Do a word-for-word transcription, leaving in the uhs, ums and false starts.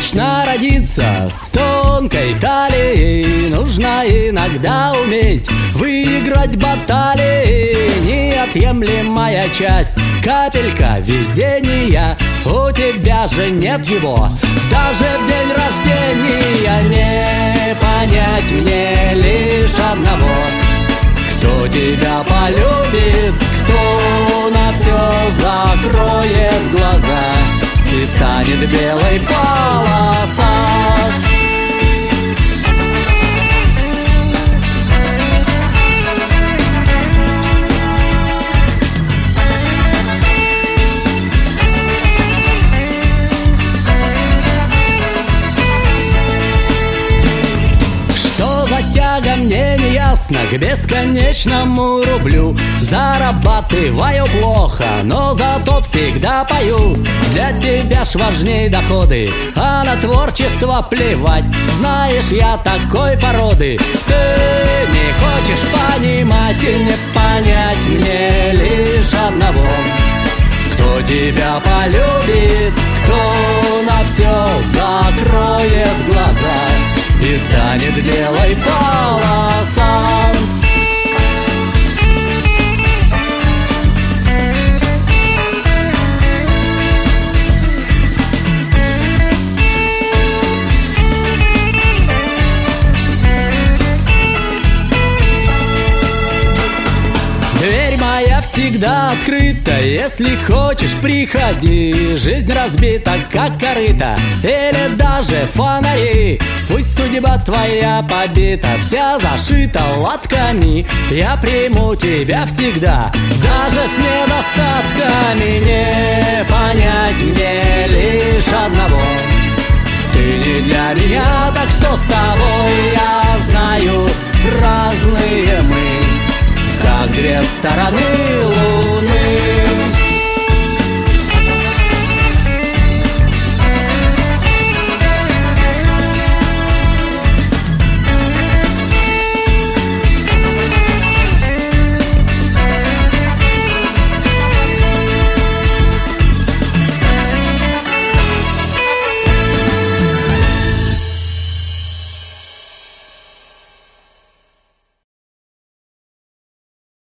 точно родиться с тонкой талией. Нужно иногда уметь выиграть баталии. Неотъемлемая часть, капелька везения. У тебя же нет его даже в день рождения. Не понять мне лишь одного: кто тебя полюбит, кто на все закроет глаза и станет белой полоса. Тяга мне не ясна к бесконечному рублю. Зарабатываю плохо, но зато всегда пою. Для тебя ж важней доходы, а на творчество плевать. Знаешь, я такой породы. Ты не хочешь понимать и не понять мне лишь одного: кто тебя полюбит, кто на все закроет глаза и станет белой полоса. Дверь моя всегда открыта, если хочешь, приходи. Жизнь разбита, как корыто, или даже фонари. Пусть судьба твоя побита, вся зашита латками, я приму тебя всегда, даже с недостатками. Не понять мне лишь одного: ты не для меня, так что с тобой, я знаю, разные мы, как две стороны луны.